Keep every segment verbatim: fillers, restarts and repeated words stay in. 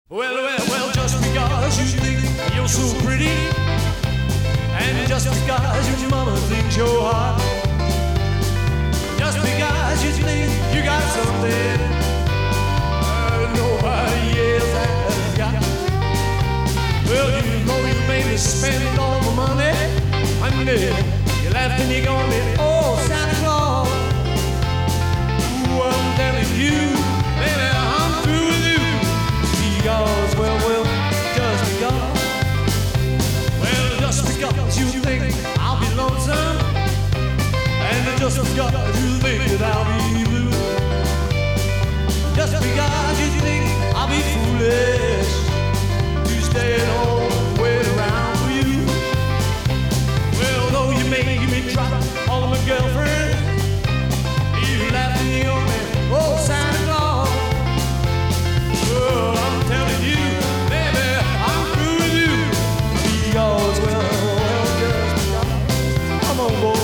Well, well, well, just because you think you're so pretty, and just because your mama thinks you're hot, just because you think you got something uh, nobody else has got. Well, you know you made me spend all the money, honey. You left and you're gonna be, oh, Santa Claus. Ooh, I'm telling you, baby, I'm through with you. Because, well, well, just because. Well, just because you think I'll be lonesome, and just because you think that I'll be blue, just because you think I'll be foolish to stay at home and wait around for you. Well, though you make me drop all of my girlfriends, you laugh and you owe me, oh, Santa Claus. Oh, I'm telling you, baby, I'm through with you. Because, well, well, just because. Come on, boy.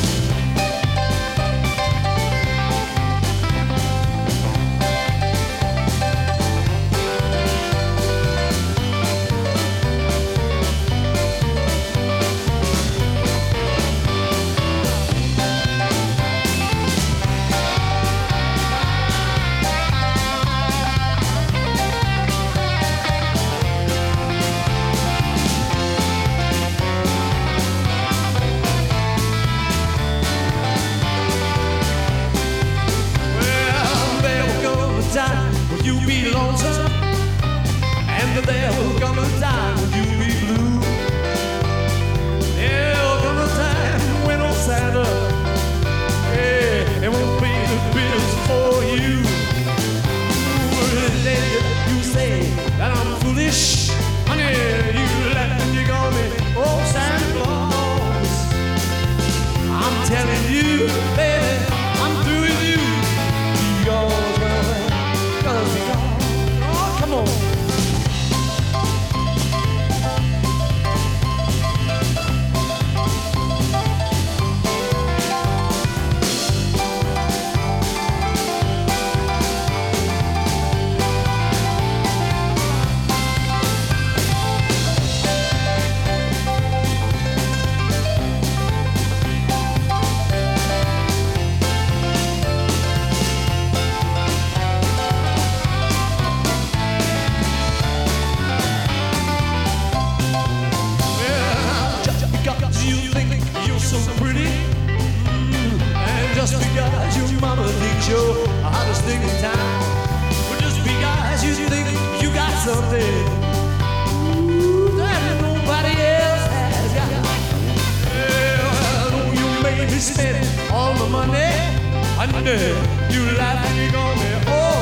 When you be lonesome, and there will come a time when you be blue. There will come a time when old Santa, yeah, it won't pay the bills for you. Ooh, then you say that I'm foolish, honey. You laugh and you call me, oh, Santa Claus. I'm telling you, baby, I'm through with you. Because, well, oh, come on. So pretty, mm, and just because your mama thinks you're the hottest thing in town, well, just because you think you got something ooh, that nobody else has got. Well, you made me spend all the money, honey. You laugh and you call me, oh.